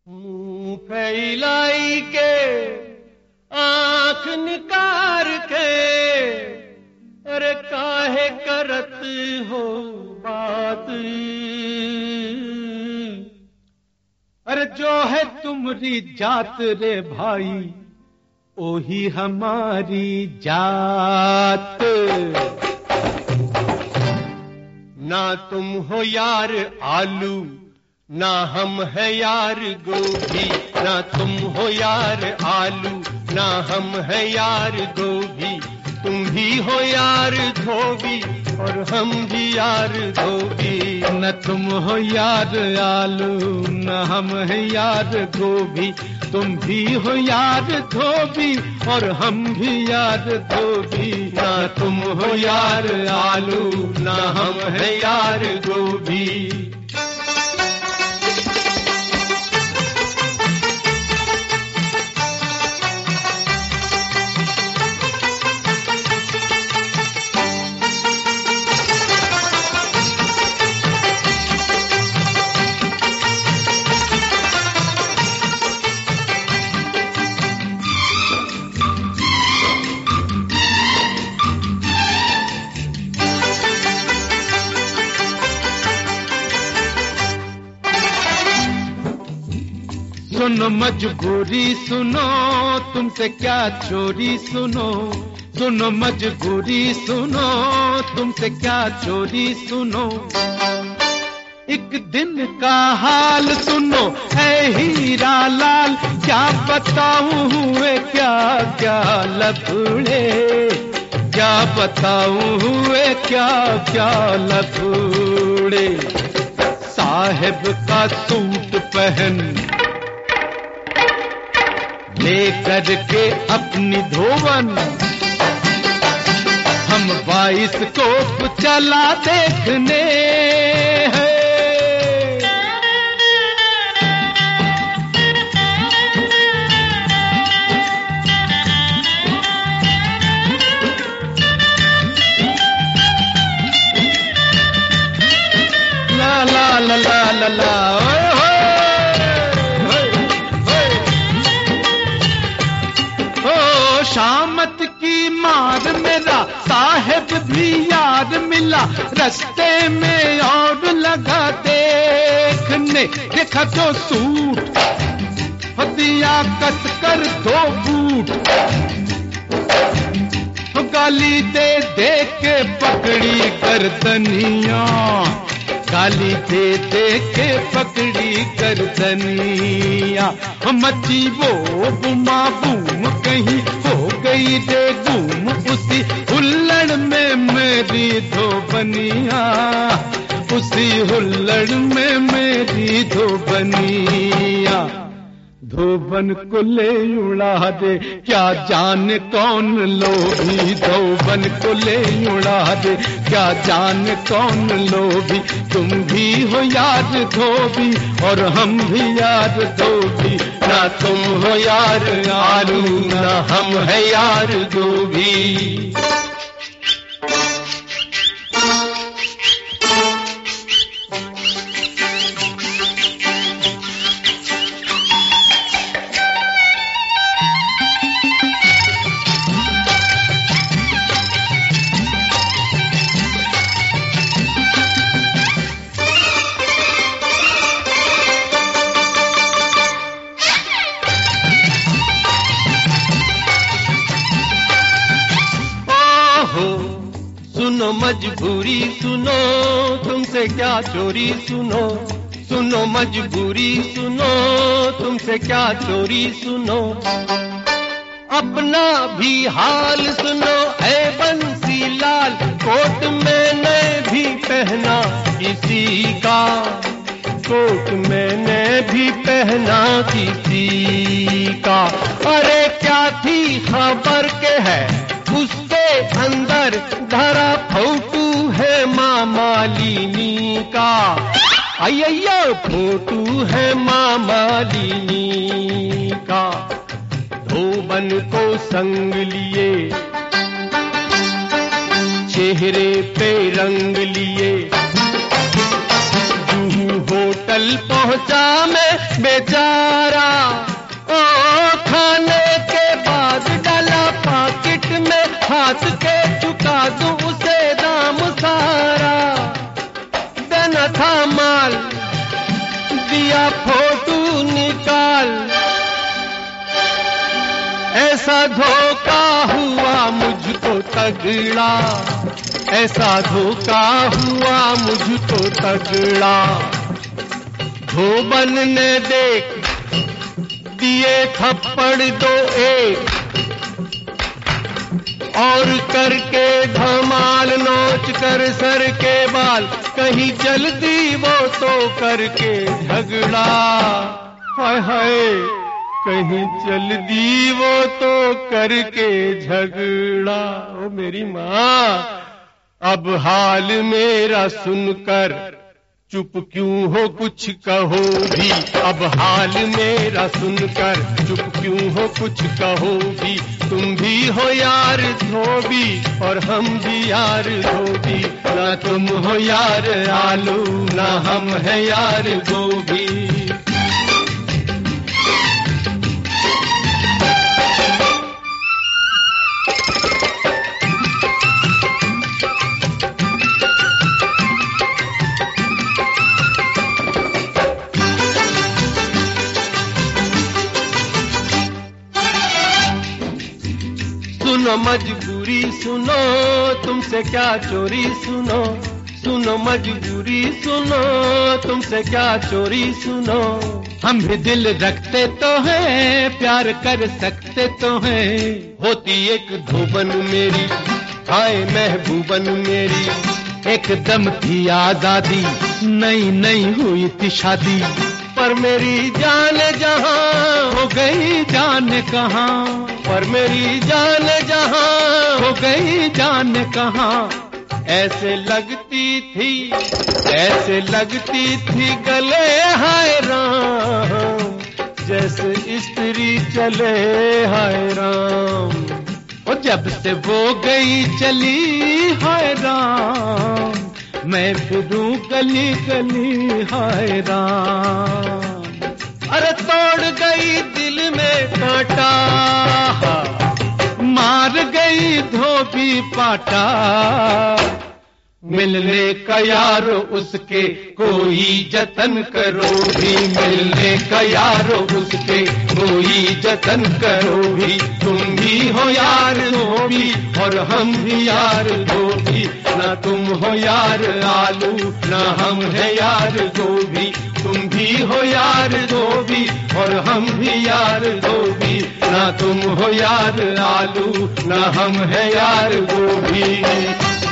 मुंह फैलाई के आंख निकार के, अरे काहे करत हो बात, अरे जो है तुम्हारी जात रे भाई ओही हमारी जात। ना तुम हो यार आलू ना हम है यार गोभी, ना तुम हो यार आलू ना हम है यार गोभी, तुम भी हो यार धोबी और हम भी यार धोबी। न तुम हो यार आलू न हम है यार गोभी, तुम भी हो यार धोबी और हम भी यार धोबी। ना तुम हो यार आलू ना हम है यार गोभी। सुनो मजबूरी सुनो तुमसे क्या चोरी सुनो, सुनो मजबूरी सुनो तुमसे क्या चोरी सुनो। एक दिन का हाल सुनो है हीरा लाल, क्या बताऊं हुए क्या क्या लफड़े, क्या बताऊं हुए क्या क्या लफड़े। साहेब का सूट पहन लेकर के अपनी धोवन, हम 22 कोप चला देखने हैं। ला ला ला ला ला ला शामत की मार मेरा साहेब भी यार मिला, रास्ते में और लगा देखने, देखा तो सूट दिया कस कर 2 बूट, गाली दे दे के पकड़ी गर्दनिया, गाली दे दे के पकड़ी गर्दनिया। मची वो बुमा बूम कहीं हो गई दे गुम, उसी हुल्लड़ में मेरी धोबनिया, उसी हुल्लड़ में मेरी धोबनिया। धोबन को ले उड़ा दे क्या जाने कौन लोभी, धोबन को ले उड़ा दे क्या जाने कौन लोभी। तुम भी हो यार धोबी और हम भी यार धोबी, ना तुम हो यार आलू ना हम है यार गोभी। सुनो मजबूरी सुनो तुमसे क्या चोरी सुनो, सुनो मजबूरी सुनो तुमसे क्या चोरी सुनो। अपना भी हाल सुनो ऐ बंसी लाल, कोट मैंने भी पहना किसी का, कोट मैंने भी पहना किसी का। अरे क्या थी खबर के है उसके अंदर धरा फोटू है माँ मालिनी का, अय्या फोटू है माँ मालिनी का। धोबन को संग लिए चेहरे पे रंग लिए, जूहू होटल होटल पहुंचा मैं बेचारा, ओ खाने के बाद डाला पॉकेट में, हाथ के चुका दूं उसे दाम सारा। देना था माल, दिया फोटो निकाल, ऐसा धोखा हुआ मुझको तगड़ा, ऐसा धोखा हुआ मुझको तगड़ा। धोबन ने देख दिए थप्पड़ 2 1, और करके धमाल नोच कर सर के बाल, कहीं जल्दी वो तो करके झगड़ा। हाय हाय, कहीं चल दी वो तो करके झगड़ा। ओ मेरी माँ, अब हाल मेरा सुनकर चुप क्यों हो, कुछ कहो भी। अब हाल मेरा सुनकर चुप क्यों हो, कुछ कहो भी। तुम भी हो यार धोबी और हम भी यार धोबी, ना तुम हो यार आलू ना हम है यार गोभी। सुनो मजबूरी सुनो, तुमसे क्या चोरी सुनो, सुनो मजबूरी सुनो, तुमसे क्या चोरी सुनो। हम भी दिल रखते तो हैं, प्यार कर सकते तो हैं। होती एक धोबन मेरी, हाय महबूबन मेरी, एकदम थी आजादी, नई नई हुई थी शादी। पर मेरी जान जहां हो गई जान कहाँ, पर मेरी जान जहां हो गई जान कहाँ। ऐसे लगती थी, ऐसे लगती थी गले हाय राम, जैसे स्त्री चले हाय राम। और जब से वो गई चली हाय राम, मैं फिरूं गली गली हाय राम। अरे तोड़ गई दिल में कांटा, मार गई धोबी पाटा। मिलने का यारो उसके कोई जतन करो भी, मिलने का यारो उसके कोई जतन करो भी। तुम भी हो यार धोबी और हम भी यार धोबी, ना तुम हो यार आलू ना हम है यार गोभी। तुम भी हो यार धोबी और हम भी यार धोबी, ना तुम हो यार आलू ना हम है यार गोभी।